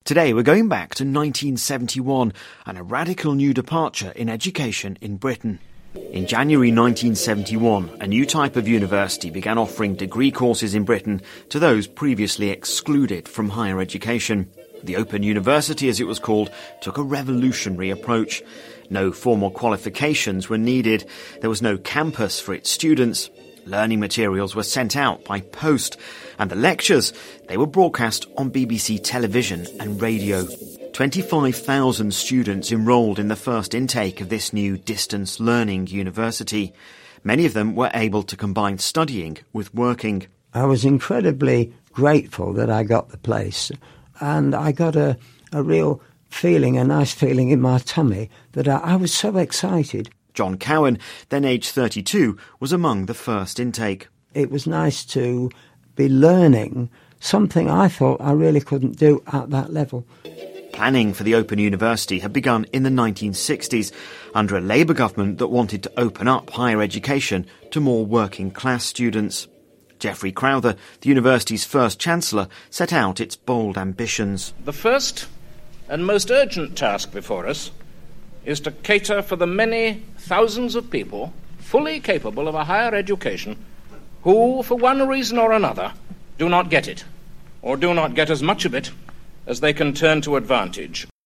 Today we're going back to 1971 and a radical new departure in education in Britain. In January 1971, a new type of university began offering degree courses in Britain to those previously excluded from higher education. The Open University, as it was called, took a revolutionary approach. No formal qualifications were needed. There was no campus for its students. Learning materials were sent out by post, and the lectures, they were broadcast on BBC television and radio. 25,000 students enrolled in the first intake of this new distance learning university. Many of them were able to combine studying with working. I was incredibly grateful that I got the place, and I got a real feeling, a nice feeling in my tummy that I was so excited. John Cowan, then aged 32, was among the first intake. It was nice to be learning something I thought I really couldn't do at that level. Planning for the Open University had begun in the 1960s under a Labour government that wanted to open up higher education to more working-class students. Geoffrey Crowther, the university's first chancellor, set out its bold ambitions. The first and most urgent task before us is to cater for the many thousands of people fully capable of a higher education who, for one reason or another, do not get it, or do not get as much of it as they can turn to advantage.